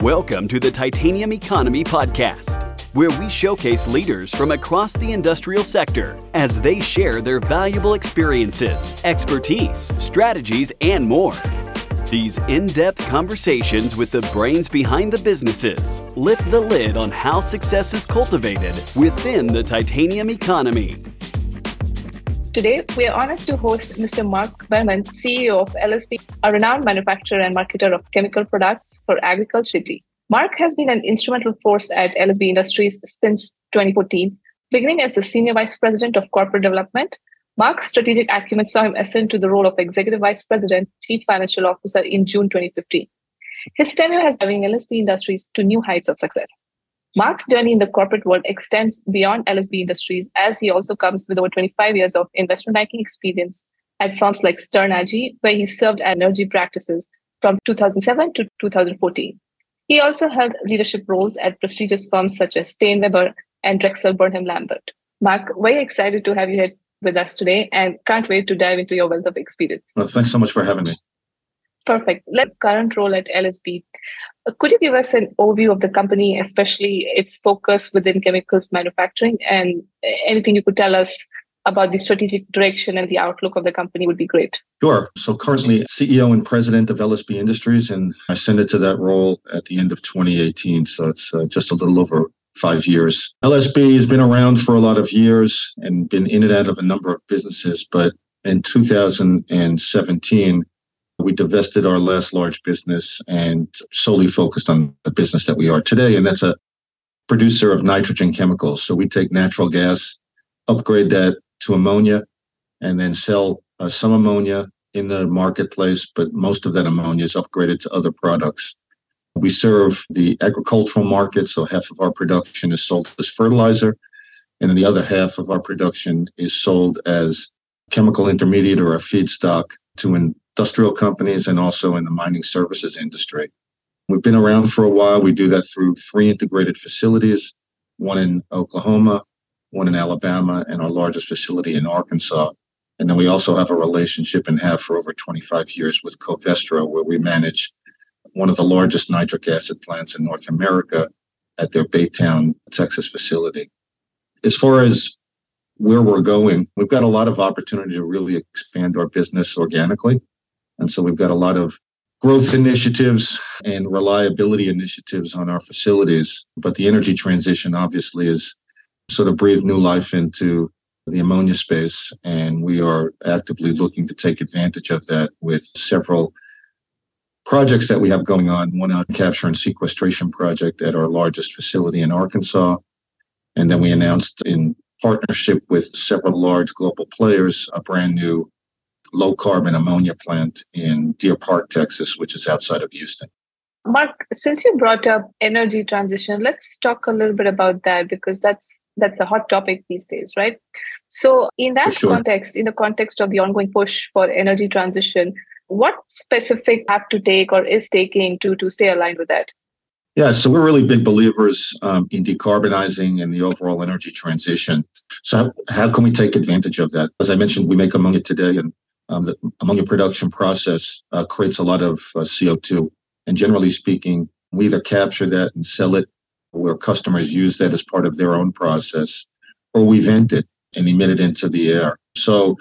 Welcome to the Titanium Economy Podcast, where we showcase leaders from across the industrial sector as they share their valuable experiences, expertise, strategies, and more. These in-depth conversations with the brains behind the businesses lift the lid on how success is cultivated within the titanium economy. Today, we are honored to host Mr. Mark Behrman, CEO of LSB, a renowned manufacturer and marketer of chemical products for agriculture. Mark has been an instrumental force at LSB Industries since 2014. Beginning as the Senior Vice President of Corporate Development, Mark's strategic acumen saw him ascend to the role of Executive Vice President, Chief Financial Officer in June 2015. His tenure has driven LSB Industries to new heights of success. Mark's journey in the corporate world extends beyond LSB Industries, as he also comes with over 25 years of investment banking experience at firms like Stern Agee, where he served energy practices from 2007 to 2014. He also held leadership roles at prestigious firms such as PaineWebber and Drexel Burnham Lambert. Mark, very excited to have you here with us today and can't wait to dive into your wealth of experience. Well, thanks so much for having me. Perfect. Current role at LSB. Could you give us an overview of the company, especially its focus within chemicals manufacturing, and anything you could tell us about the strategic direction and the outlook of the company would be great. Sure. So currently CEO and President of LSB Industries, and I ascended to that role at the end of 2018. So it's just a little over 5 years. LSB has been around for a lot of years and been in and out of a number of businesses. But in 2017, we divested our last large business and solely focused on the business that we are today. And that's a producer of nitrogen chemicals. So we take natural gas, upgrade that to ammonia, and then sell some ammonia in the marketplace. But most of that ammonia is upgraded to other products. We serve the agricultural market. So half of our production is sold as fertilizer. And then the other half of our production is sold as chemical intermediate or a feedstock to industrial companies and also in the mining services industry. We've been around for a while. We do that through 3 integrated facilities, one in Oklahoma, one in Alabama, and our largest facility in Arkansas. And then we also have a relationship and have for over 25 years with Covestro, where we manage one of the largest nitric acid plants in North America at their Baytown, Texas facility. As far as where we're going, we've got a lot of opportunity to really expand our business organically. And so we've got a lot of growth initiatives and reliability initiatives on our facilities. But the energy transition obviously is sort of breathed new life into the ammonia space. And we are actively looking to take advantage of that with several projects that we have going on. One, a capture and sequestration project at our largest facility in Arkansas. And then we announced in partnership with several large global players, a brand new low carbon ammonia plant in Deer Park, Texas, which is outside of Houston. Mark, since you brought up energy transition, let's talk a little bit about that, because that's a hot topic these days, right? So in that context, in the context of the ongoing push for energy transition, what specific have to take or is taking to stay aligned with that? Yeah, so we're really big believers in decarbonizing and the overall energy transition. So how can we take advantage of that? As I mentioned, we make ammonia today, and the ammonia production process creates a lot of CO2. And generally speaking, we either capture that and sell it, where customers use that as part of their own process, or we vent it and emit it into the air. So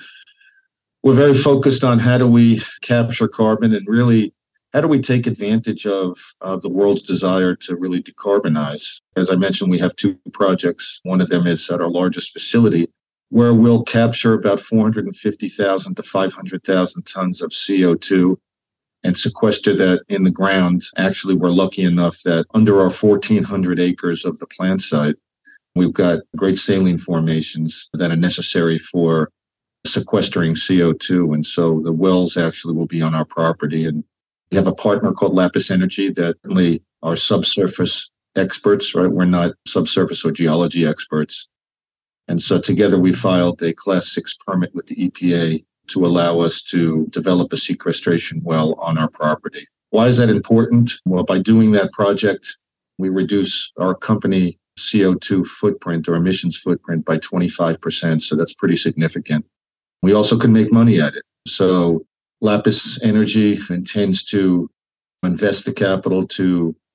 we're very focused on how do we capture carbon and really how do we take advantage of the world's desire to really decarbonize. As I mentioned, we have 2 projects. One of them is at our largest facility, where we'll capture about 450,000 to 500,000 tons of CO2 and sequester that in the ground. Actually, we're lucky enough that under our 1,400 acres of the plant site, we've got great saline formations that are necessary for sequestering CO2. And so the wells actually will be on our property. And we have a partner called Lapis Energy that only are subsurface experts, right? We're not subsurface or geology experts. And so together we filed a Class 6 permit with the EPA to allow us to develop a sequestration well on our property. Why is that important? Well, by doing that project, we reduce our company CO2 footprint or emissions footprint by 25%. So that's pretty significant. We also can make money at it. So Lapis Energy intends to invest the capital to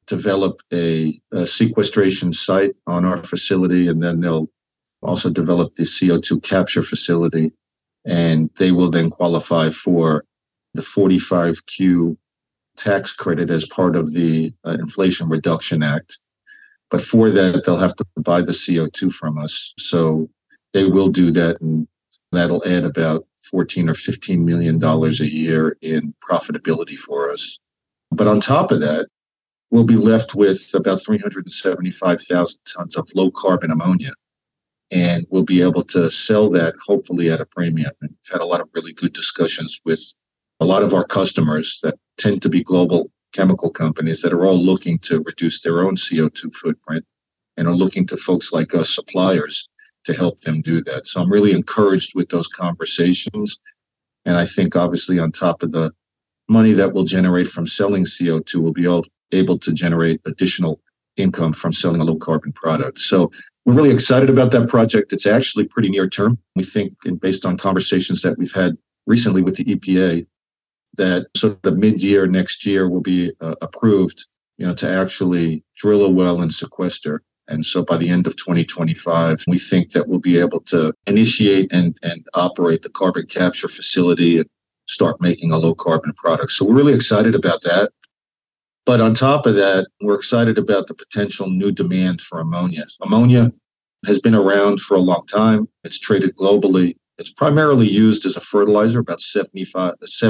develop a sequestration site on our facility, and then they'll also develop the CO2 capture facility, and they will then qualify for the 45Q tax credit as part of the Inflation Reduction Act. But for that, they'll have to buy the CO2 from us. So they will do that, and that'll add about $14 or $15 million a year in profitability for us. But on top of that, we'll be left with about 375,000 tons of low carbon ammonia. And we'll be able to sell that hopefully at a premium. And we've had a lot of really good discussions with a lot of our customers that tend to be global chemical companies that are all looking to reduce their own CO2 footprint and are looking to folks like us, suppliers, to help them do that. So I'm really encouraged with those conversations. And I think obviously on top of the money that we'll generate from selling CO2, we'll be able to generate additional income from selling a low carbon product. So we're really excited about that project. It's actually pretty near term. We think, and based on conversations that we've had recently with the EPA, that sort of mid-year next year will be approved, to actually drill a well and sequester. And so by the end of 2025, we think that we'll be able to initiate and operate the carbon capture facility and start making a low carbon product. So we're really excited about that. But on top of that, we're excited about the potential new demand for ammonia. Ammonia has been around for a long time. It's traded globally. It's primarily used as a fertilizer. About 70 to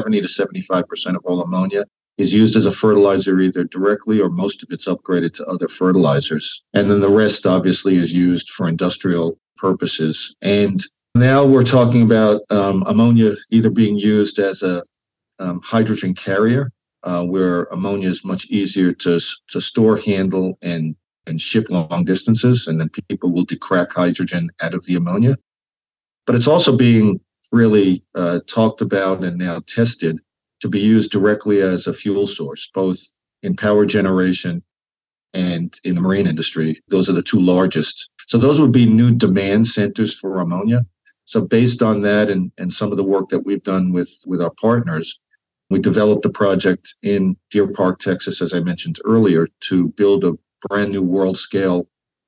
75% of all ammonia is used as a fertilizer, either directly or most of it's upgraded to other fertilizers. And then the rest obviously is used for industrial purposes. And now we're talking about ammonia either being used as a hydrogen carrier, where ammonia is much easier to store, handle, and ship long distances, and then people will decrack hydrogen out of the ammonia. But it's also being really talked about and now tested to be used directly as a fuel source, both in power generation and in the marine industry. Those are the two largest. So those would be new demand centers for ammonia. So based on that and some of the work that we've done with our partners, we developed a project in Deer Park, Texas, as I mentioned earlier, to build a brand new world scale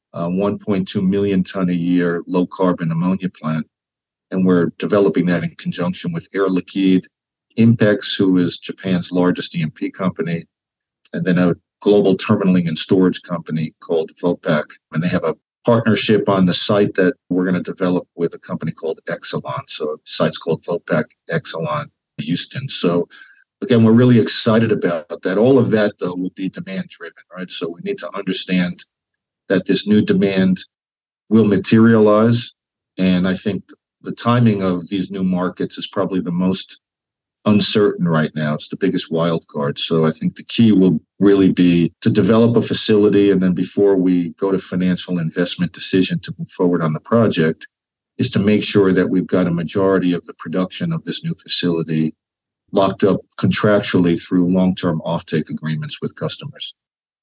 1.2 million ton a year low carbon ammonia plant. And we're developing that in conjunction with Air Liquide, Impex, who is Japan's largest E&P company, and then a global terminaling and storage company called Vopak. And they have a partnership on the site that we're going to develop with a company called Exelon. So the site's called Vopak Exelon Houston. So again, we're really excited about that. All of that, though, will be demand driven, right? So we need to understand that this new demand will materialize. And I think the timing of these new markets is probably the most uncertain right now. It's the biggest wild card. So I think the key will really be to develop a facility. And then before we go to financial investment decision to move forward on the project, is to make sure that we've got a majority of the production of this new facility locked up contractually through long-term offtake agreements with customers.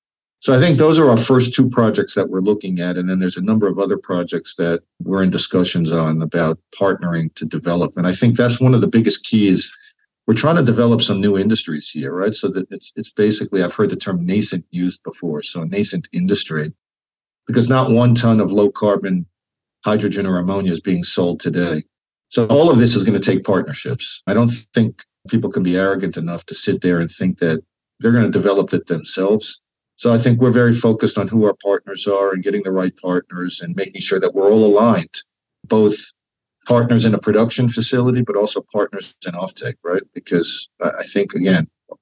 So I think those are our first two projects that we're looking at. And then there's a number of other projects that we're in discussions on about partnering to develop. And I think that's one of the biggest keys. We're trying to develop some new industries here, right? So that it's basically, I've heard the term nascent used before. So a nascent industry, because not 1 ton of low carbon hydrogen or ammonia is being sold today. So all of this is going to take partnerships. I don't think people can be arrogant enough to sit there and think that they're going to develop it themselves. So I think we're very focused on who our partners are and getting the right partners and making sure that we're all aligned, both partners in a production facility, but also partners in offtake, right? Because I think, again,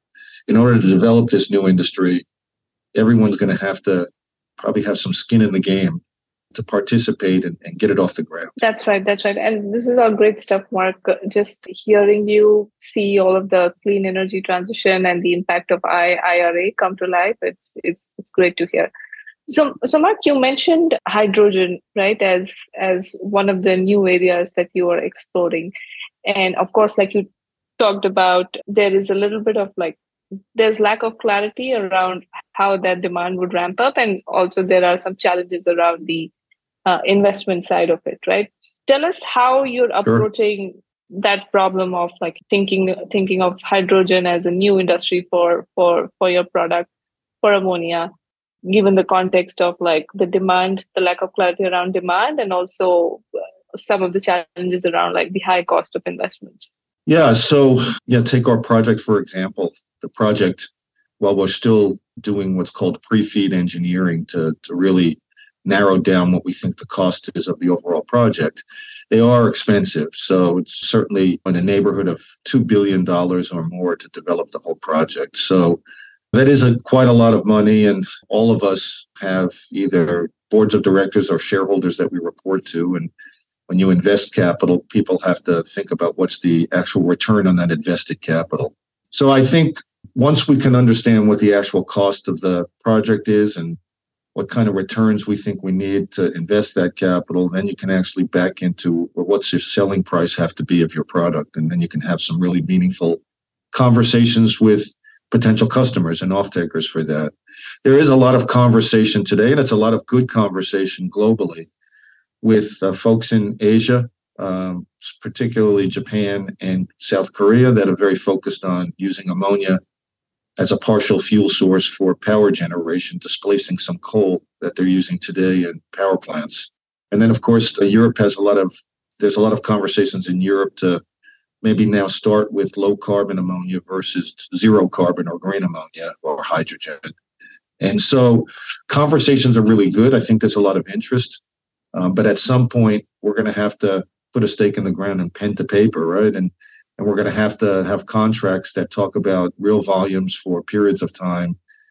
in order to develop this new industry, everyone's going to have to probably have some skin in the game to participate and get it off the ground. That's right. And this is all great stuff, Mark. Just hearing you see all of the clean energy transition and the impact of IRA come to life, it's great to hear. So Mark, you mentioned hydrogen, right, as one of the new areas that you are exploring. And of course, like you talked about, there is a little bit of there's lack of clarity around how that demand would ramp up. And also there are some challenges around the investment side of it, right? Tell us how you're approaching that problem of thinking of hydrogen as a new industry for your product. for ammonia, given the context of like the demand, the lack of clarity around demand, and also some of the challenges around like the high cost of investments? Yeah. So, take our project, for example. The project, while we're still doing what's called pre-feed engineering to really narrow down what we think the cost is of the overall project, they are expensive. So it's certainly in the neighborhood of $2 billion or more to develop the whole project. So that is quite a lot of money. And all of us have either boards of directors or shareholders that we report to. And when you invest capital, people have to think about what's the actual return on that invested capital. So I think once we can understand what the actual cost of the project is and what kind of returns we think we need to invest that capital, then you can actually back into what's your selling price have to be of your product. And then you can have some really meaningful conversations with potential customers and off-takers for that. There is a lot of conversation today, and it's a lot of good conversation globally with folks in Asia, particularly Japan and South Korea, that are very focused on using ammonia as a partial fuel source for power generation, displacing some coal that they're using today in power plants. And then, of course, Europe has there's a lot of conversations in Europe to maybe now start with low carbon ammonia versus zero carbon or green ammonia or hydrogen. And so conversations are really good. I think there's a lot of interest. But at some point, we're going to have to put a stake in the ground and pen to paper, right? And we're going to have contracts that talk about real volumes for periods of time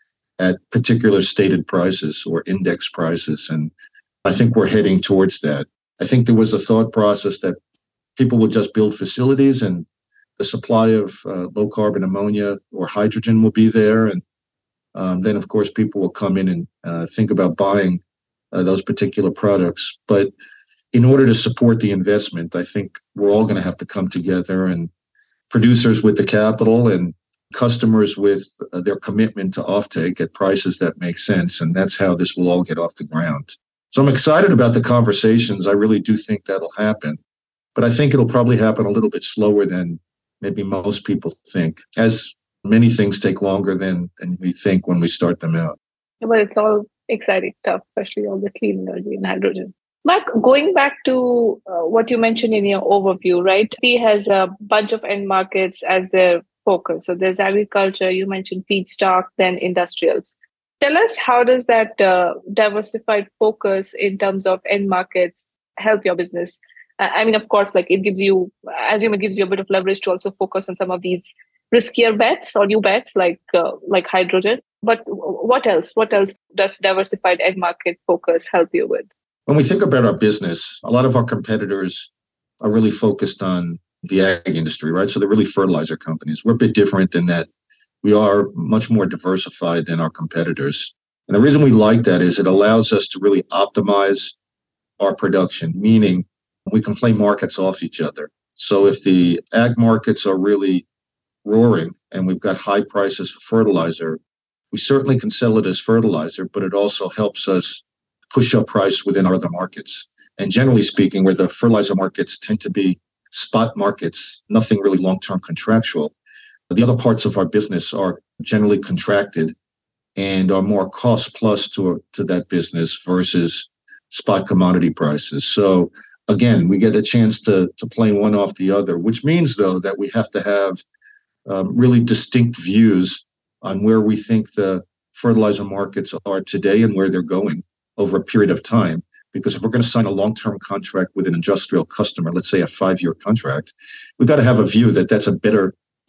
at particular stated prices or index prices. And I think we're heading towards that. I think there was a thought process that people will just build facilities and the supply of low carbon ammonia or hydrogen will be there. And then, of course, people will come in and think about buying those particular products. But in order to support the investment, I think we're all going to have to come together, and producers with the capital and customers with their commitment to offtake at prices that make sense. And that's how this will all get off the ground. So I'm excited about the conversations. I really do think that'll happen. But I think it'll probably happen a little bit slower than maybe most people think, as many things take longer than we think when we start them out. But it's all exciting stuff, especially all the clean energy and hydrogen. Mark, going back to what you mentioned in your overview, right? He has a bunch of end markets as their focus. So there's agriculture, you mentioned feedstock, then industrials. Tell us, how does that diversified focus in terms of end markets help your business? I mean, of course, like it gives you, I assume it gives you a bit of leverage to also focus on some of these riskier bets or new bets like hydrogen. But what else? What else does diversified end market focus help you with? When we think about our business, a lot of our competitors are really focused on the ag industry, right? So they're really fertilizer companies. We're a bit different in that we are much more diversified than our competitors. And the reason we like that is it allows us to really optimize our production, meaning we can play markets off each other. So if the ag markets are really roaring and we've got high prices for fertilizer, we certainly can sell it as fertilizer, but it also helps us push up price within other markets. And generally speaking, where the fertilizer markets tend to be spot markets, nothing really long-term contractual, the other parts of our business are generally contracted and are more cost plus to that business versus spot commodity prices. So again, we get a chance to play one off the other, which means, though, that we have to have really distinct views on where we think the fertilizer markets are today and where they're going over a period of time. Because if we're going to sign a long-term contract with an industrial customer, let's say a 5-year contract, we've got to have a view that that's a better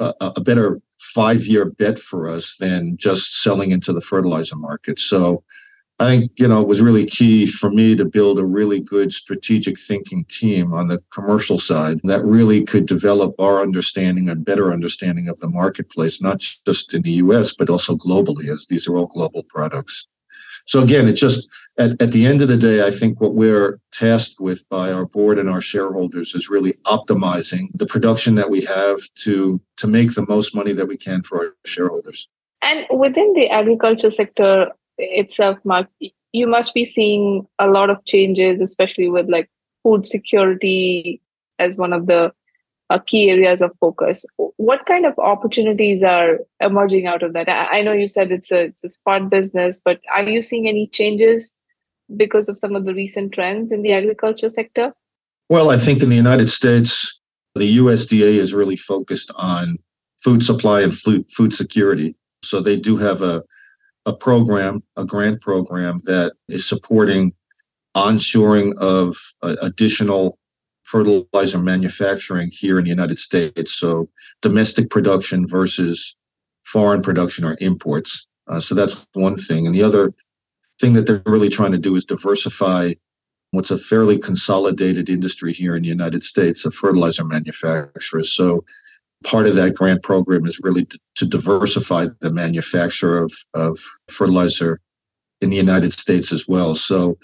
5-year bet for us than just selling into the fertilizer market. So I think, it was really key for me to build a really good strategic thinking team on the commercial side that really could develop our understanding, a better understanding of the marketplace, not just in the US, but also globally, as these are all global products. So again, it's just at the end of the day, I think what we're tasked with by our board and our shareholders is really optimizing the production that we have to make the most money that we can for our shareholders. And within the agriculture sector itself, Mark, you must be seeing a lot of changes, especially with like food security as one of the key areas of focus. What kind of opportunities are emerging out of that? I know you said it's a spot business, but are you seeing any changes because of some of the recent trends in the agriculture sector? Well, I think in the United States, the USDA is really focused on food supply and food security. So they do have a program, a grant program that is supporting onshoring of additional fertilizer manufacturing here in the United States. So domestic production versus foreign production or imports. So that's one thing. And the other thing that they're really trying to do is diversify what's a fairly consolidated industry here in the United States of fertilizer manufacturers. So part of that grant program is really to diversify the manufacture of fertilizer in the United States as well. So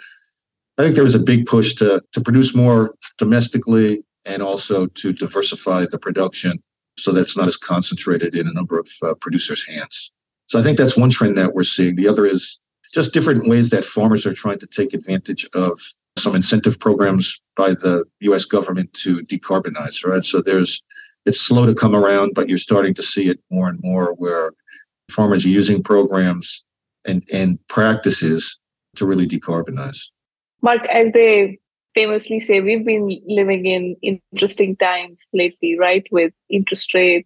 I think there was a big push to produce more domestically and also to diversify the production so that's not as concentrated in a number of producers' hands. So I think that's one trend that we're seeing. The other is just different ways that farmers are trying to take advantage of some incentive programs by the U.S. government to decarbonize, right? So it's slow to come around, but you're starting to see it more and more where farmers are using programs and practices to really decarbonize. Mark, as they famously say, we've been living in interesting times lately, right? With interest rate,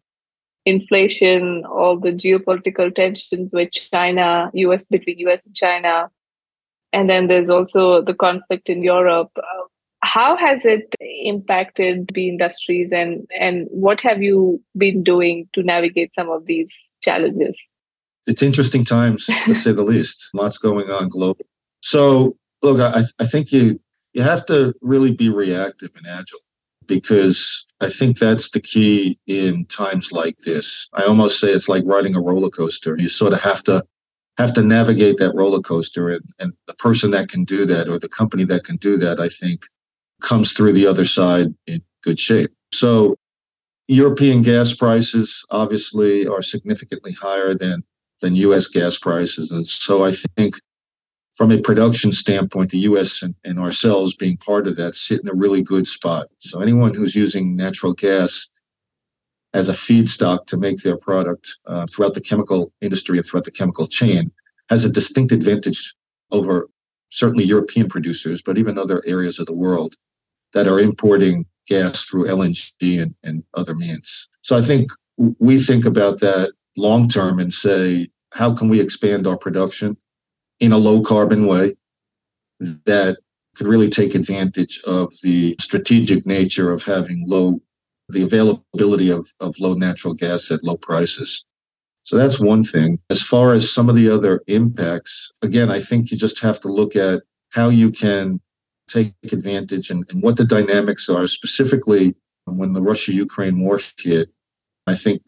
inflation, all the geopolitical tensions with China, between US and China. And then there's also the conflict in Europe. How has it impacted the industries and what have you been doing to navigate some of these challenges? It's interesting times, to say the least. Lots going on globally. So, look, I think you have to really be reactive and agile because I think that's the key in times like this. I almost say it's like riding a roller coaster. You sort of have to navigate that roller coaster, and the person that can do that or the company that can do that, I think, comes through the other side in good shape. So European gas prices obviously are significantly higher than U.S. gas prices. And so I think from a production standpoint, the U.S. and ourselves being part of that sit in a really good spot. So anyone who's using natural gas as a feedstock to make their product throughout the chemical industry and throughout the chemical chain has a distinct advantage over certainly European producers, but even other areas of the world that are importing gas through LNG and other means. So I think we think about that long term and say, how can we expand our production in a low carbon way that could really take advantage of the strategic nature of having the availability of low natural gas at low prices. So that's one thing. As far as some of the other impacts, again, I think you just have to look at how you can take advantage and what the dynamics are, specifically when the Russia-Ukraine war hit. I think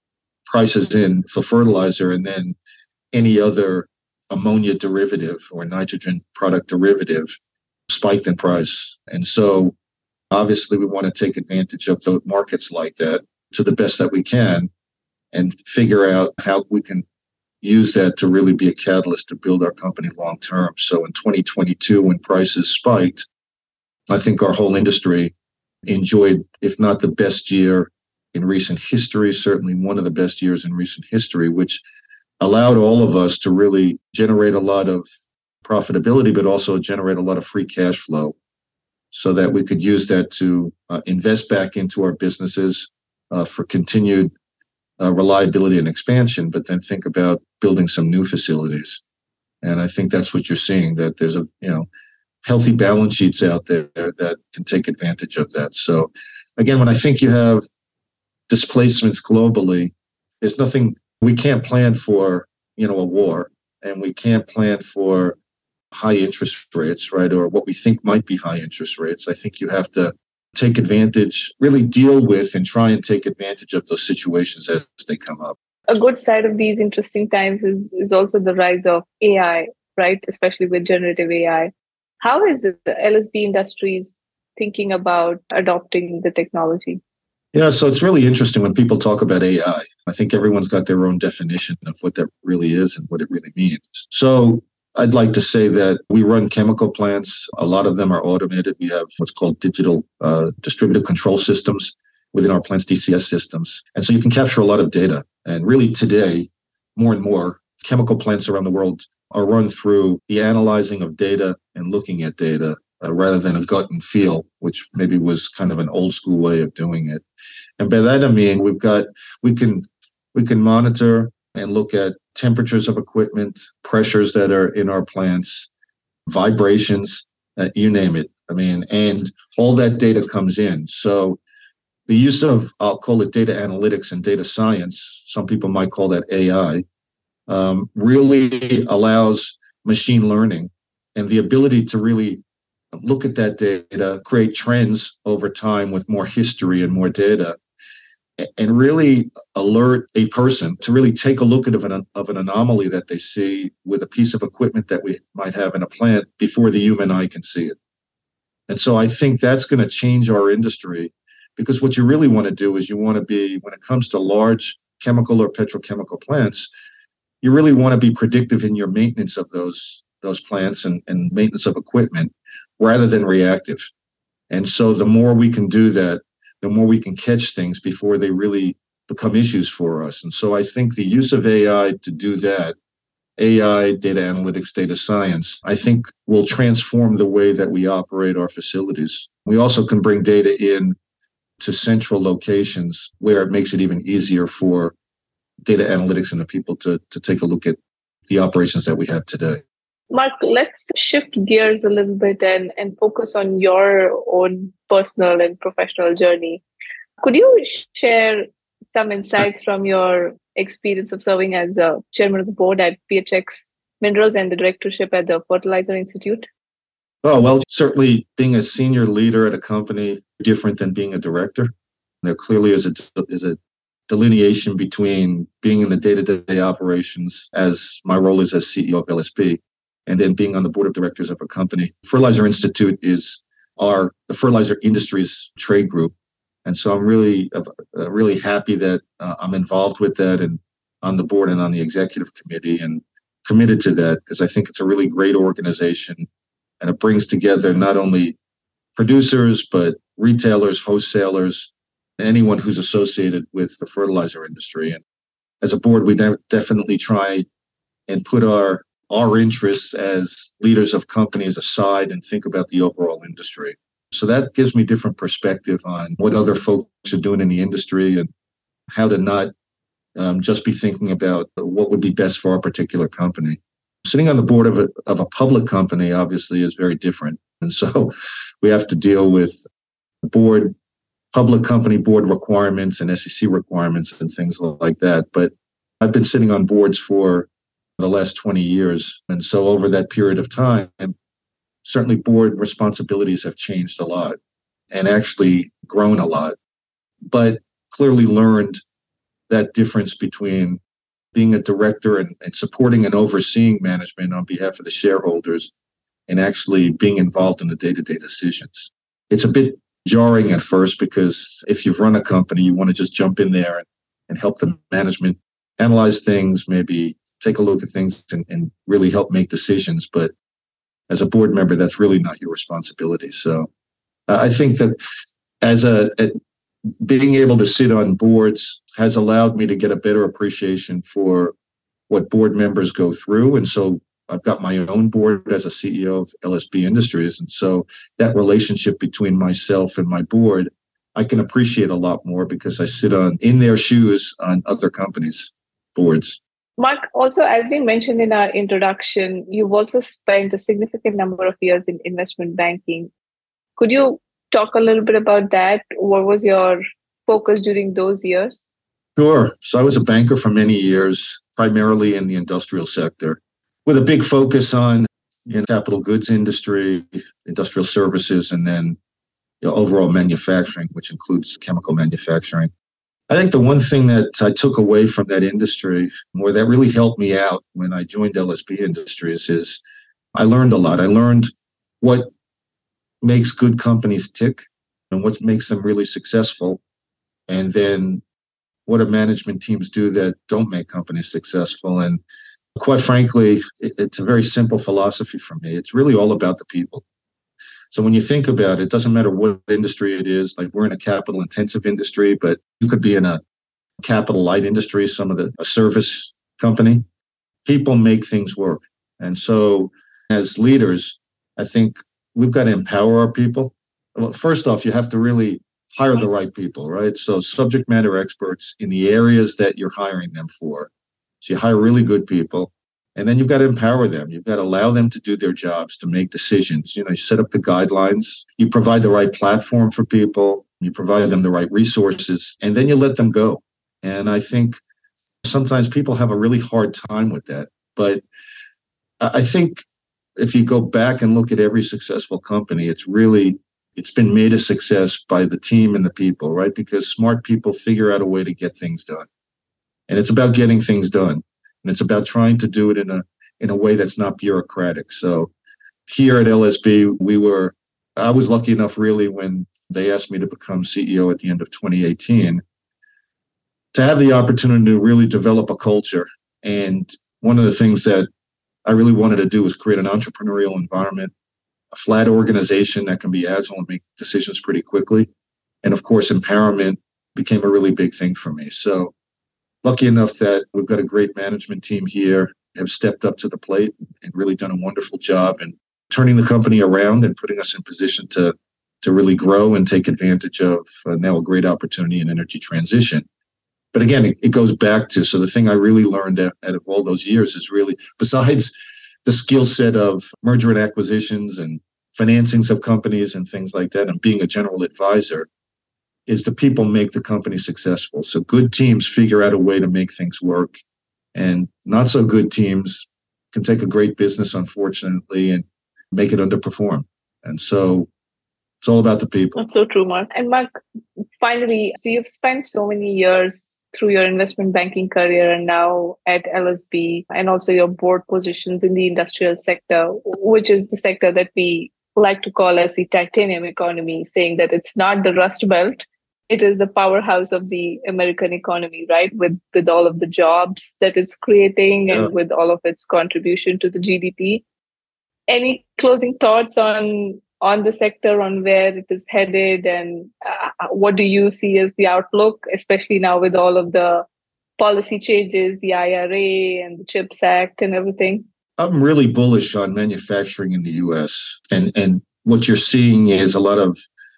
prices for fertilizer and then any other ammonia derivative or nitrogen product derivative spiked in price. And so obviously we want to take advantage of the markets like that to the best that we can and figure out how we can use that to really be a catalyst to build our company long term. So in 2022, when prices spiked, I think our whole industry enjoyed, if not the best year in recent history, certainly one of the best years in recent history, which allowed all of us to really generate a lot of profitability, but also generate a lot of free cash flow so that we could use that to invest back into our businesses for continued reliability and expansion, but then think about building some new facilities. And I think that's what you're seeing, that there's healthy balance sheets out there that can take advantage of that. So again, when I think you have displacements globally, there's nothing, we can't plan for, a war, and we can't plan for high interest rates, right? Or what we think might be high interest rates. I think you have to take advantage, really deal with and try and take advantage of those situations as they come up. A good side of these interesting times is also the rise of AI, right? Especially with generative AI. How is the LSB Industries thinking about adopting the technology? Yeah, so it's really interesting when people talk about AI. I think everyone's got their own definition of what that really is and what it really means. So I'd like to say that we run chemical plants. A lot of them are automated. We have what's called digital distributed control systems. within our plant's DCS systems. And so you can capture a lot of data. And really today, more and more, chemical plants around the world are run through the analyzing of data and looking at data rather than a gut and feel, which maybe was kind of an old school way of doing it. And by that I mean we can monitor and look at temperatures of equipment, pressures that are in our plants, vibrations, you name it. I mean, and all that data comes in. So the use of, I'll call it data analytics and data science, some people might call that AI, really allows machine learning and the ability to really look at that data, create trends over time with more history and more data, and really alert a person to really take a look at an anomaly that they see with a piece of equipment that we might have in a plant before the human eye can see it. And so I think that's going to change our industry, because what you really want to do is you want to be, when it comes to large chemical or petrochemical plants, you really want to be predictive in your maintenance of those plants and maintenance of equipment rather than reactive. And so the more we can do that, the more we can catch things before they really become issues for us. And so I think the use of AI to do that, AI, data analytics, data science, I think will transform the way that we operate our facilities. We also can bring data in to central locations where it makes it even easier for data analytics and the people to take a look at the operations that we have today. Mark, let's shift gears a little bit and focus on your own personal and professional journey. Could you share some insights from your experience of serving as a chairman of the board at PHX Minerals and the directorship at the Fertilizer Institute? Oh, well, certainly being a senior leader at a company different than being a director. There clearly is a delineation between being in the day-to-day operations, as my role is as CEO of LSB, and then being on the board of directors of a company. Fertilizer Institute is the fertilizer industry's trade group. And so I'm really happy that I'm involved with that and on the board and on the executive committee and committed to that, because I think it's a really great organization and it brings together not only producers, but retailers, wholesalers, anyone who's associated with the fertilizer industry. And as a board, we definitely try and put our interests as leaders of companies aside and think about the overall industry. So that gives me different perspective on what other folks are doing in the industry and how to not just be thinking about what would be best for our particular company. Sitting on the board of a public company obviously is very different. And so we have to deal with public company board requirements and SEC requirements and things like that. But I've been sitting on boards for the last 20 years. And so over that period of time, certainly board responsibilities have changed a lot and actually grown a lot, but clearly learned that difference between being a director and supporting and overseeing management on behalf of the shareholders and actually being involved in the day-to-day decisions. It's a bit jarring at first because if you've run a company, you want to just jump in there and help the management analyze things, maybe take a look at things and really help make decisions. But as a board member, that's really not your responsibility. So I think that being able to sit on boards has allowed me to get a better appreciation for what board members go through. And so I've got my own board as a CEO of LSB Industries. And so that relationship between myself and my board, I can appreciate a lot more because I sit in their shoes on other companies' boards. Mark, also, as we mentioned in our introduction, you've also spent a significant number of years in investment banking. Could you talk a little bit about that? What was your focus during those years? Sure. So I was a banker for many years, primarily in the industrial sector, with a big focus on capital goods industry, industrial services, and then overall manufacturing, which includes chemical manufacturing. I think the one thing that I took away from that industry, or that really helped me out when I joined LSB Industries, is I learned a lot. I learned what makes good companies tick and what makes them really successful, and then what do management teams do that don't make companies successful. And quite frankly, it's a very simple philosophy for me. It's really all about the people. So when you think about it, it doesn't matter what industry it is. Like we're in a capital intensive industry, but you could be in a capital light industry, a service company. People make things work. And so as leaders, I think we've got to empower our people. Well, first off, you have to really hire the right people, right? So subject matter experts in the areas that you're hiring them for. So you hire really good people, and then you've got to empower them. You've got to allow them to do their jobs, to make decisions. You set up the guidelines, you provide the right platform for people, you provide them the right resources, and then you let them go. And I think sometimes people have a really hard time with that. But I think if you go back and look at every successful company, it's been made a success by the team and the people, right? Because smart people figure out a way to get things done. And it's about getting things done. And it's about trying to do it in a way that's not bureaucratic. So here at LSB, I was lucky enough really when they asked me to become CEO at the end of 2018 to have the opportunity to really develop a culture. And one of the things that I really wanted to do was create an entrepreneurial environment, a flat organization that can be agile and make decisions pretty quickly. And of course, empowerment became a really big thing for me. So lucky enough that we've got a great management team here, have stepped up to the plate and really done a wonderful job in turning the company around and putting us in position to really grow and take advantage of now a great opportunity in energy transition. But again, it goes back to, so the thing I really learned out of all those years is really, besides the skill set of merger and acquisitions and financings of companies and things like that, and being a general advisor, is the people make the company successful. So good teams figure out a way to make things work, and not so good teams can take a great business, unfortunately, and make it underperform. And so it's all about the people. That's so true, Mark. And Mark, finally, so you've spent so many years through your investment banking career and now at LSB, and also your board positions in the industrial sector, which is the sector that we like to call as the titanium economy, saying that it's not the Rust Belt, it is the powerhouse of the American economy, right? With all of the jobs that it's creating and with all of its contribution to the GDP. Any closing thoughts on the sector, on where it is headed, and what do you see as the outlook, especially now with all of the policy changes, the IRA and the CHIPS Act and everything? I'm really bullish on manufacturing in the U.S. And what you're seeing is a lot of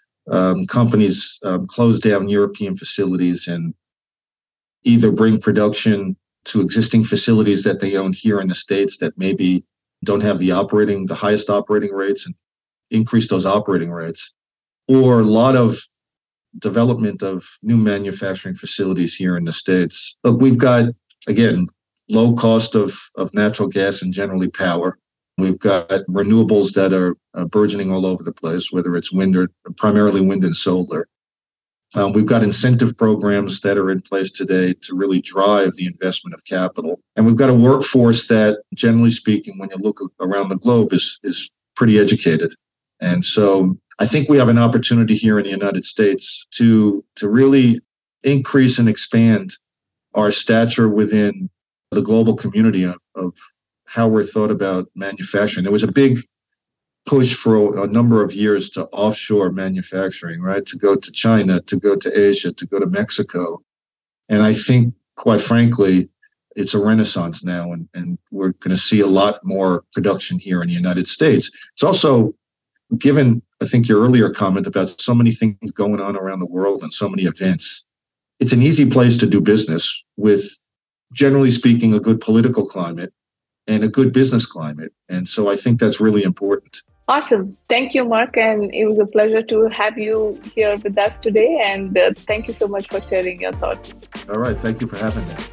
companies close down European facilities and either bring production to existing facilities that they own here in the States that maybe don't have the highest operating rates, and increase those operating rates, or a lot of development of new manufacturing facilities here in the States. Look, we've got, again, low cost of natural gas and generally power. We've got renewables that are burgeoning all over the place, whether it's wind or primarily wind and solar. We've got incentive programs that are in place today to really drive the investment of capital. And we've got a workforce that, generally speaking, when you look around the globe, is pretty educated. And so I think we have an opportunity here in the United States to really increase and expand our stature within the global community of how we're thought about manufacturing. There was a big push for a number of years to offshore manufacturing, right? To go to China, to go to Asia, to go to Mexico. And I think, quite frankly, it's a renaissance now, and we're going to see a lot more production here in the United States. It's also, given, I think, your earlier comment about so many things going on around the world and so many events, it's an easy place to do business with, generally speaking, a good political climate and a good business climate. And so I think that's really important. Awesome. Thank you, Mark. And it was a pleasure to have you here with us today. And thank you so much for sharing your thoughts. All right. Thank you for having me.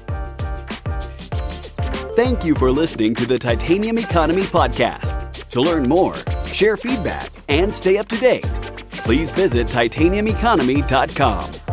Thank you for listening to the Titanium Economy Podcast. To learn more, share feedback, and stay up to date, please visit titaniumeconomy.com.